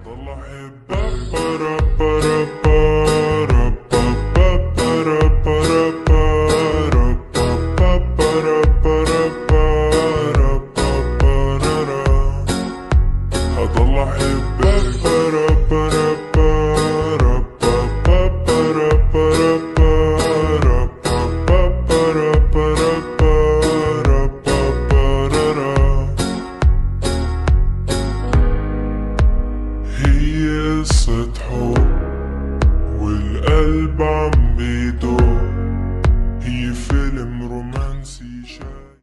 هضل احبك برا برا برا برا برا برا برا برا برا برا برا. هضل احبك برا برا برا برا برا برا برا برا برا برا. هي قصة حب والقلب عم